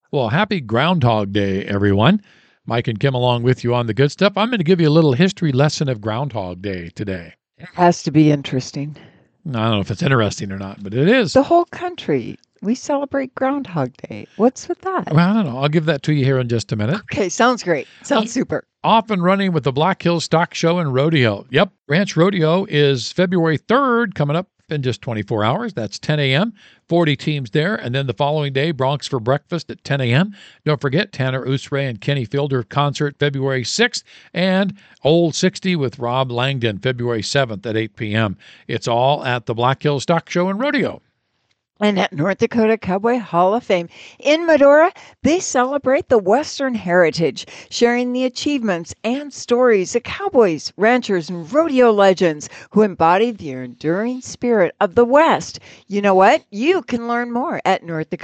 Well, happy Groundhog Day, everyone. Mike and Kim along with you on the good stuff. I'm going to give you a little history lesson of Groundhog Day today. It has to be interesting. I don't know if it's interesting or not, but it is. The whole country, we celebrate Groundhog Day. What's with that? Well, I don't know. I'll give that to you here in just a minute. Okay, sounds great. Sounds super. Off and running with the Black Hills Stock Show and Rodeo. Yep, Ranch Rodeo is February 3rd, coming up in just 24 hours. That's 10 a.m. 40 teams there. And then the following day, Bronx for Breakfast at 10 a.m. Don't forget, Tanner Usray and Kenny Fielder concert February 6th. And Old 60 with Rob Langdon February 7th at 8 p.m. It's all at the Black Hills Stock Show and Rodeo. And at North Dakota Cowboy Hall of Fame in Medora, they celebrate the Western heritage, sharing the achievements and stories of cowboys, ranchers, and rodeo legends who embody the enduring spirit of the West. You know what? You can learn more at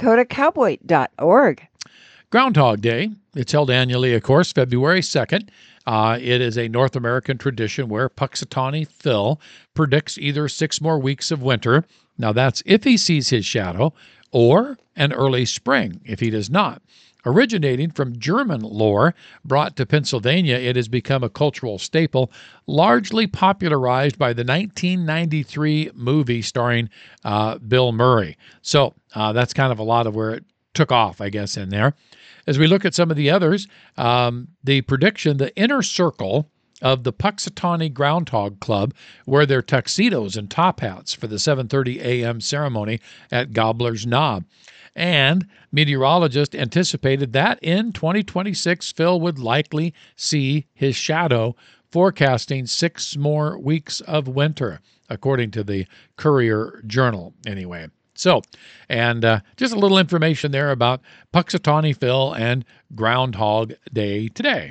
northdakotaCowboy.org. Groundhog Day, it's held annually, of course, February 2nd. It is a North American tradition where Punxsutawney Phil predicts either 6 more weeks of winter. Now, that's if he sees his shadow, or an early spring if he does not. Originating from German lore, brought to Pennsylvania, it has become a cultural staple, largely popularized by the 1993 movie starring Bill Murray. So that's kind of a lot of where it took off, I guess, in there. As we look at some of the others, the prediction, the inner circle of the Punxsutawney Groundhog Club wear their tuxedos and top hats for the 7:30 a.m. ceremony at Gobbler's Knob. And meteorologists anticipated that in 2026, Phil would likely see his shadow, forecasting 6 more weeks of winter, according to the Courier Journal, anyway. So, and just a little information there about Punxsutawney Phil and Groundhog Day today.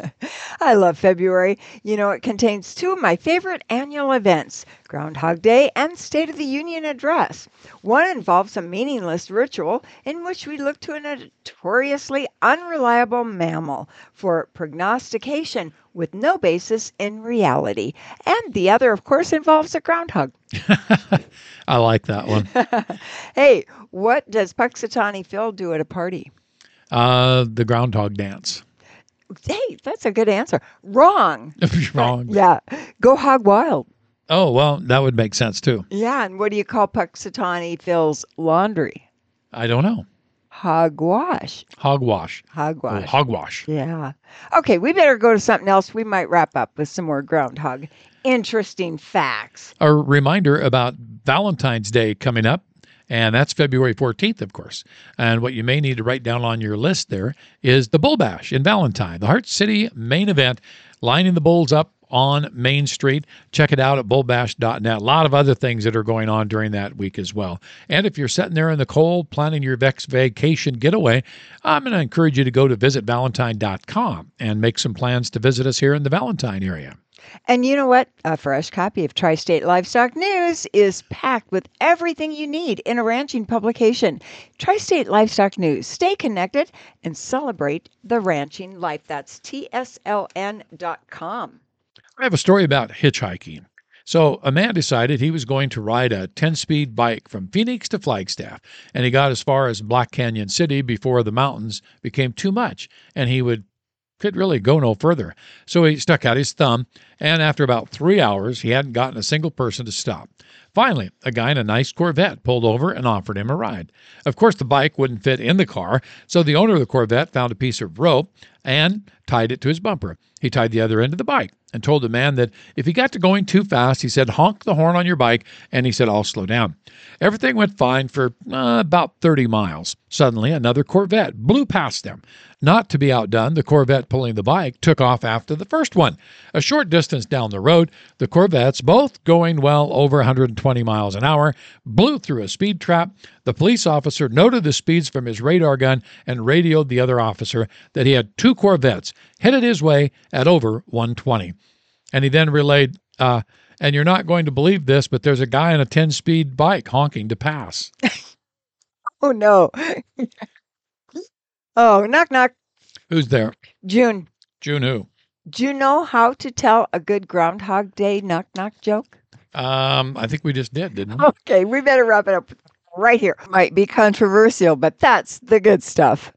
I love February. You know, it contains 2 of my favorite annual events, Groundhog Day and State of the Union Address. One involves a meaningless ritual in which we look to a notoriously unreliable mammal for prognostication with no basis in reality. And the other, of course, involves a groundhog. I like that one. Hey, what does Punxsutawney Phil do at a party? The groundhog dance. Hey, that's a good answer. Wrong. Wrong. Yeah. Go hog wild. Oh, well, that would make sense too. Yeah, and what do you call Punxsutawney Phil's laundry? I don't know. Hogwash. Hogwash. Hogwash. Oh, hogwash. Yeah. Okay, we better go to something else. We might wrap up with some more groundhog interesting facts. A reminder about Valentine's Day coming up, and that's February 14th, of course. And what you may need to write down on your list there is the Bull Bash in Valentine, the Heart City main event, lining the bulls up on Main Street. Check it out at bullbash.net. A lot of other things that are going on during that week as well. And if you're sitting there in the cold planning your vacation getaway, I'm going to encourage you to go to visitvalentine.com and make some plans to visit us here in the Valentine area. And you know what? A fresh copy of Tri-State Livestock News is packed with everything you need in a ranching publication. Tri-State Livestock News. Stay connected and celebrate the ranching life. That's TSLN.com. I have a story about hitchhiking. So a man decided he was going to ride a 10-speed bike from Phoenix to Flagstaff, and he got as far as Black Canyon City before the mountains became too much, and he could really go no further. So he stuck out his thumb, and after about 3 hours, he hadn't gotten a single person to stop. Finally, a guy in a nice Corvette pulled over and offered him a ride. Of course, the bike wouldn't fit in the car, so the owner of the Corvette found a piece of rope and tied it to his bumper. He tied the other end of the bike and told the man that if he got to going too fast, he said, honk the horn on your bike, and he said, I'll slow down. Everything went fine for about 30 miles. Suddenly, another Corvette blew past them. Not to be outdone, the Corvette pulling the bike took off after the first one. A short distance down the road, the Corvettes, both going well over 120 miles an hour, blew through a speed trap. The police officer noted the speeds from his radar gun and radioed the other officer that he had 2 Corvettes headed his way at over 120. And he then relayed, and you're not going to believe this, but there's a guy on a 10-speed bike honking to pass. Oh, no. Oh, knock, knock. Who's there? June. June who? Do you know how to tell a good Groundhog Day knock, knock joke? I think we just didn't we? Okay, we better wrap it up right here. Might be controversial, but that's the good stuff.